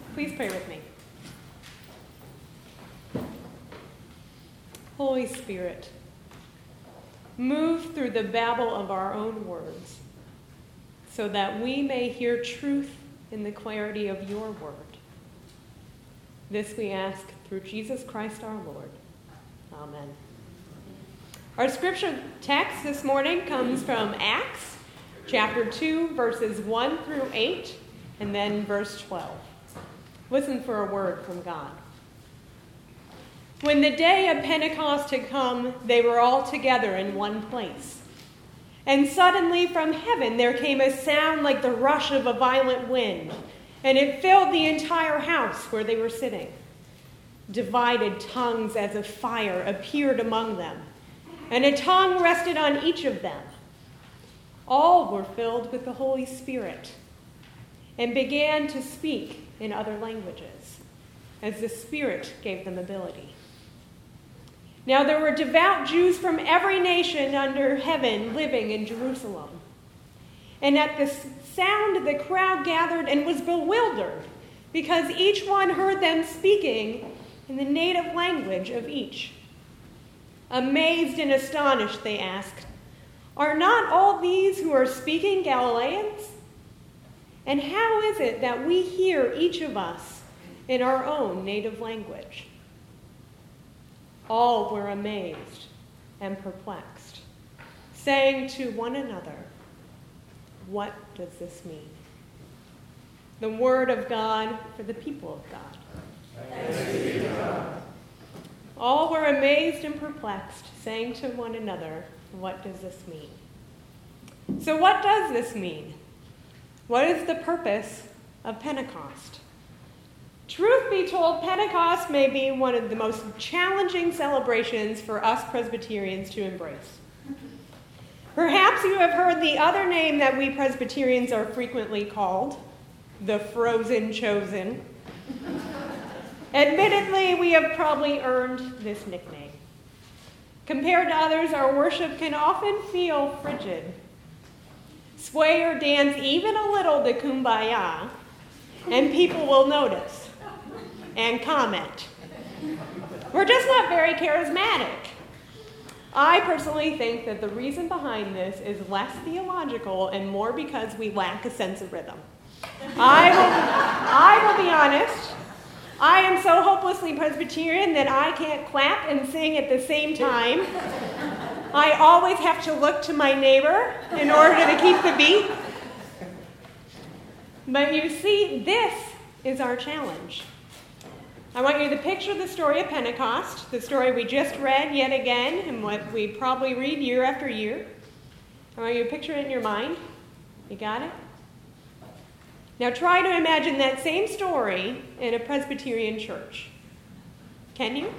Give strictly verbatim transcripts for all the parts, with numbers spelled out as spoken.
Please pray with me. Holy Spirit, move through the babble of our own words so that we may hear truth in the clarity of your word. This we ask through Jesus Christ our Lord. Amen. Our scripture text this morning comes from Acts chapter two, verses one through eight, and then verse twelve. Listen for a word from God. When the day of Pentecost had come, they were all together in one place. And suddenly from heaven there came a sound like the rush of a violent wind, and it filled the entire house where they were sitting. Divided tongues as of fire appeared among them, and a tongue rested on each of them. All were filled with the Holy Spirit and began to speak in other languages, as the Spirit gave them ability. Now there were devout Jews from every nation under heaven living in Jerusalem. And at the sound the crowd gathered and was bewildered, because each one heard them speaking in the native language of each. Amazed and astonished, they asked, "Are not all these who are speaking Galileans? And how is it that we hear each of us in our own native language?" All were amazed and perplexed, saying to one another, "What does this mean?" The word of God for the people of God. Thanks be to God. All were amazed and perplexed, saying to one another, "What does this mean?" So what does this mean? What is the purpose of Pentecost? Truth be told, Pentecost may be one of the most challenging celebrations for us Presbyterians to embrace. Perhaps you have heard the other name that we Presbyterians are frequently called, the Frozen Chosen. Admittedly, we have probably earned this nickname. Compared to others, our worship can often feel frigid. Sway or dance even a little to Kumbaya, and people will notice and comment. We're just not very charismatic. I personally think that the reason behind this is less theological and more because we lack a sense of rhythm. I will, I will be honest, I am so hopelessly Presbyterian that I can't clap and sing at the same time. I always have to look to my neighbor in order to keep the beat. But you see, this is our challenge. I want you to picture the story of Pentecost, the story we just read yet again, and what we probably read year after year. I want you to picture it in your mind. You got it? Now try to imagine that same story in a Presbyterian church. Can you?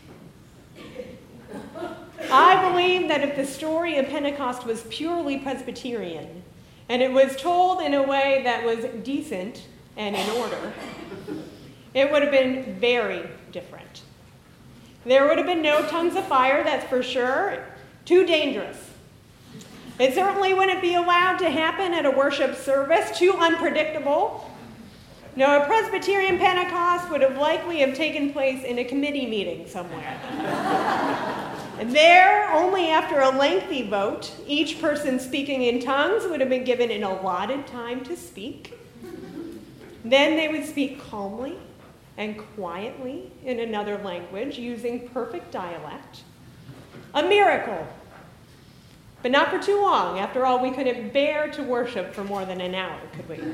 I believe that if the story of Pentecost was purely Presbyterian, and it was told in a way that was decent and in order, it would have been very different. There would have been no tongues of fire, that's for sure. Too dangerous. It certainly wouldn't be allowed to happen at a worship service. Too unpredictable. No, a Presbyterian Pentecost would have likely have taken place in a committee meeting somewhere. And there, only after a lengthy vote, each person speaking in tongues would have been given an allotted time to speak. Then they would speak calmly and quietly in another language using perfect dialect. A miracle. But not for too long. After all, we couldn't bear to worship for more than an hour, could we?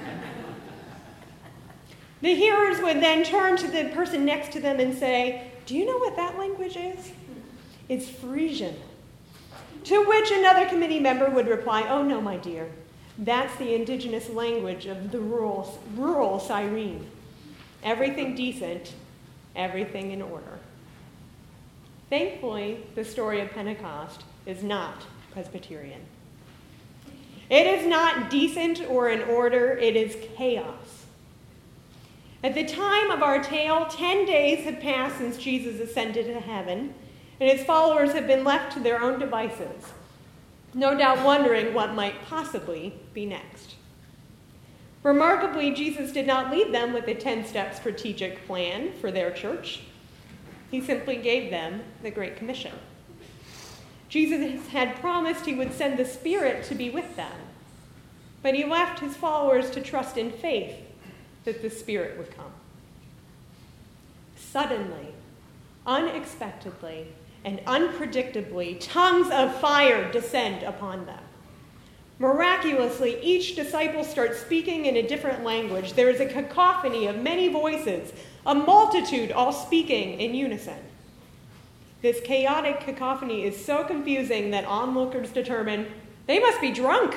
The hearers would then turn to the person next to them and say, "Do you know what that language is?" "It's Frisian." To which another committee member would reply, "Oh no, my dear, that's the indigenous language of the rural, rural Cyrene. Everything decent, everything in order." Thankfully, the story of Pentecost is not Presbyterian. It is not decent or in order, it is chaos. At the time of our tale, ten days had passed since Jesus ascended to heaven, and his followers had been left to their own devices, no doubt wondering what might possibly be next. Remarkably, Jesus did not leave them with a ten-step strategic plan for their church. He simply gave them the Great Commission. Jesus had promised he would send the Spirit to be with them, but he left his followers to trust in faith that the Spirit would come. Suddenly, unexpectedly, and unpredictably, tongues of fire descend upon them. Miraculously, each disciple starts speaking in a different language. There is a cacophony of many voices, a multitude all speaking in unison. This chaotic cacophony is so confusing that onlookers determine they must be drunk.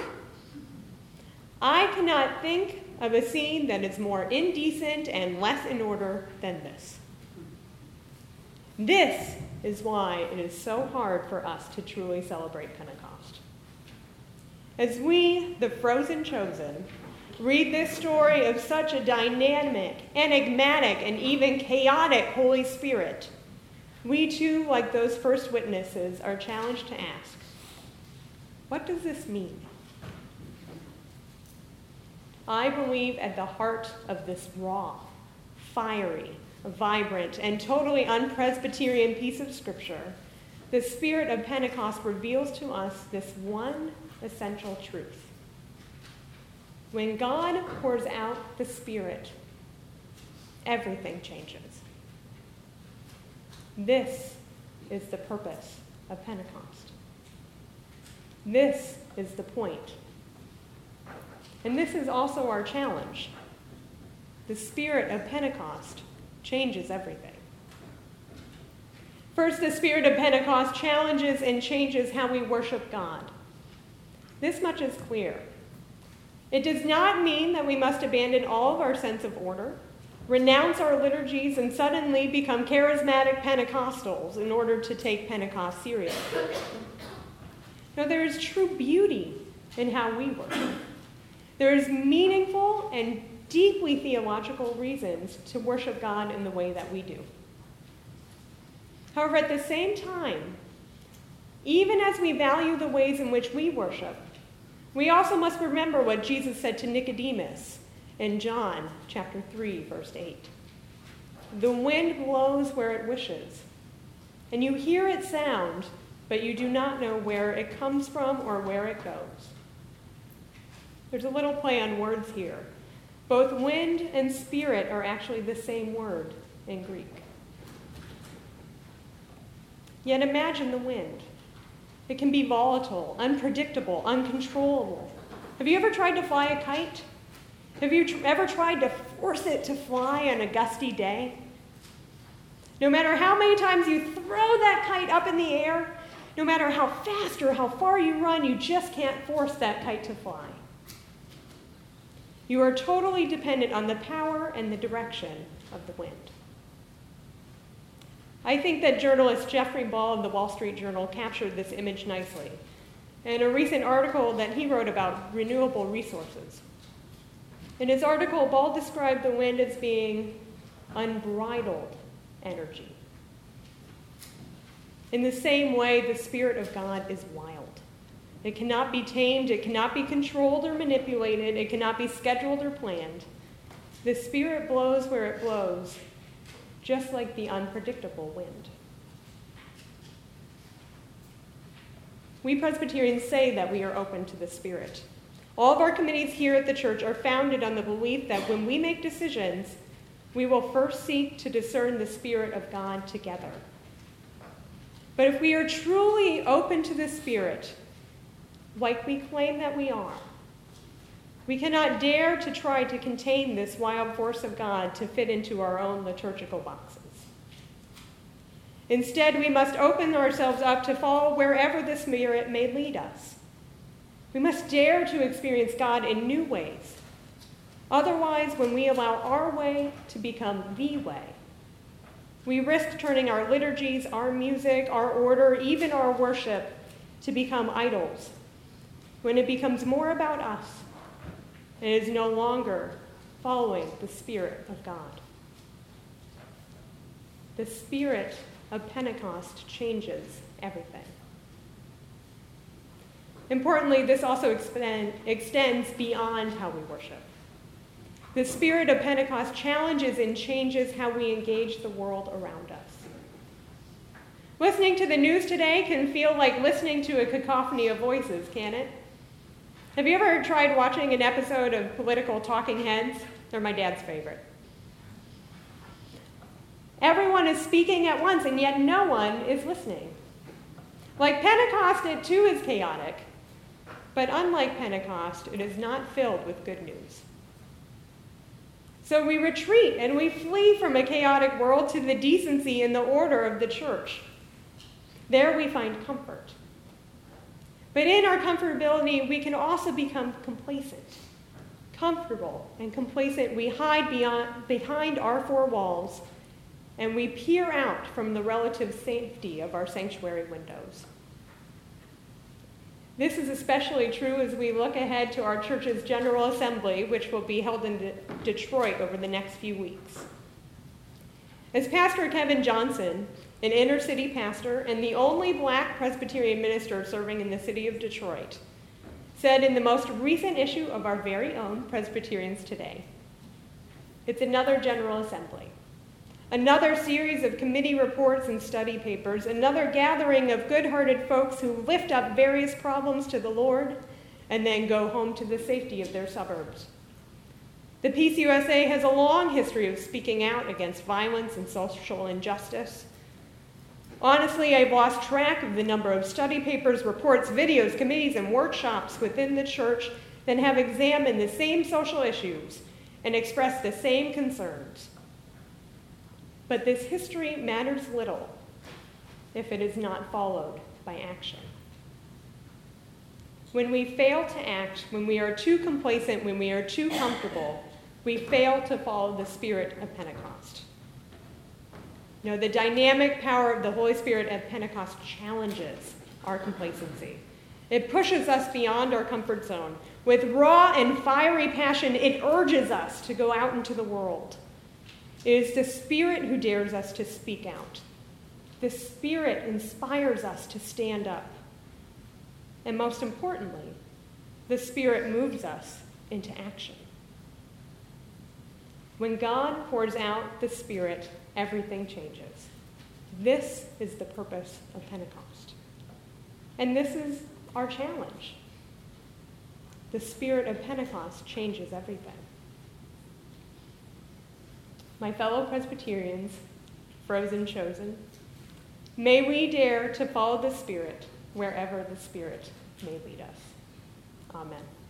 I cannot think of a scene that is more indecent and less in order than this. This is why it is so hard for us to truly celebrate Pentecost. As we, the frozen chosen, read this story of such a dynamic, enigmatic, and even chaotic Holy Spirit, we too, like those first witnesses, are challenged to ask, what does this mean? I believe at the heart of this raw, fiery, vibrant, and totally un-Presbyterian piece of Scripture, the Spirit of Pentecost reveals to us this one essential truth. When God pours out the Spirit, everything changes. This is the purpose of Pentecost. This is the point. And this is also our challenge. The Spirit of Pentecost changes everything. First, the Spirit of Pentecost challenges and changes how we worship God. This much is clear. It does not mean that we must abandon all of our sense of order, renounce our liturgies, and suddenly become charismatic Pentecostals in order to take Pentecost seriously. No, there is true beauty in how we worship. There is meaningful and deeply theological reasons to worship God in the way that we do. However, at the same time, even as we value the ways in which we worship, we also must remember what Jesus said to Nicodemus in John chapter three, verse eight. The wind blows where it wishes, and you hear its sound, but you do not know where it comes from or where it goes. There's a little play on words here. Both wind and spirit are actually the same word in Greek. Yet imagine the wind. It can be volatile, unpredictable, uncontrollable. Have you ever tried to fly a kite? Have you tr- ever tried to force it to fly on a gusty day? No matter how many times you throw that kite up in the air, no matter how fast or how far you run, you just can't force that kite to fly. You are totally dependent on the power and the direction of the wind. I think that journalist Jeffrey Ball of the Wall Street Journal captured this image nicely in a recent article that he wrote about renewable resources. In his article, Ball described the wind as being unbridled energy. In the same way, the Spirit of God is wild. It cannot be tamed, it cannot be controlled or manipulated, it cannot be scheduled or planned. The Spirit blows where it blows, just like the unpredictable wind. We Presbyterians say that we are open to the Spirit. All of our committees here at the church are founded on the belief that when we make decisions, we will first seek to discern the Spirit of God together. But if we are truly open to the Spirit, like we claim that we are, we cannot dare to try to contain this wild force of God to fit into our own liturgical boxes. Instead, we must open ourselves up to follow wherever the Spirit may lead us. We must dare to experience God in new ways. Otherwise, when we allow our way to become the way, we risk turning our liturgies, our music, our order, even our worship to become idols. When it becomes more about us, and it is no longer following the Spirit of God. The Spirit of Pentecost changes everything. Importantly, this also expand, extends beyond how we worship. The spirit of Pentecost challenges and changes how we engage the world around us. Listening to the news today can feel like listening to a cacophony of voices, can't it? Have you ever tried watching an episode of political talking heads? They're my dad's favorite. Everyone is speaking at once, and yet no one is listening. Like Pentecost, it too is chaotic. But unlike Pentecost, it is not filled with good news. So we retreat and we flee from a chaotic world to the decency and the order of the church. There we find comfort. But in our comfortability, we can also become complacent. Comfortable and complacent, we hide beyond, behind our four walls, and we peer out from the relative safety of our sanctuary windows. This is especially true as we look ahead to our church's General Assembly, which will be held in De- Detroit over the next few weeks. As Pastor Kevin Johnson, an inner city pastor and the only black Presbyterian minister serving in the city of Detroit, said in the most recent issue of our very own Presbyterians Today, it's another General Assembly. Another series of committee reports and study papers, another gathering of good-hearted folks who lift up various problems to the Lord and then go home to the safety of their suburbs. The P C U S A has a long history of speaking out against violence and social injustice. Honestly, I've lost track of the number of study papers, reports, videos, committees, and workshops within the church that have examined the same social issues and expressed the same concerns. But this history matters little if it is not followed by action. When we fail to act, when we are too complacent, when we are too comfortable, we fail to follow the spirit of Pentecost. You know, the dynamic power of the Holy Spirit at Pentecost challenges our complacency. It pushes us beyond our comfort zone. With raw and fiery passion, it urges us to go out into the world. It is the Spirit who dares us to speak out. The Spirit inspires us to stand up. And most importantly, the Spirit moves us into action. When God pours out the Spirit, everything changes. This is the purpose of Pentecost. And this is our challenge. The Spirit of Pentecost changes everything. My fellow Presbyterians, frozen chosen, may we dare to follow the Spirit wherever the Spirit may lead us. Amen.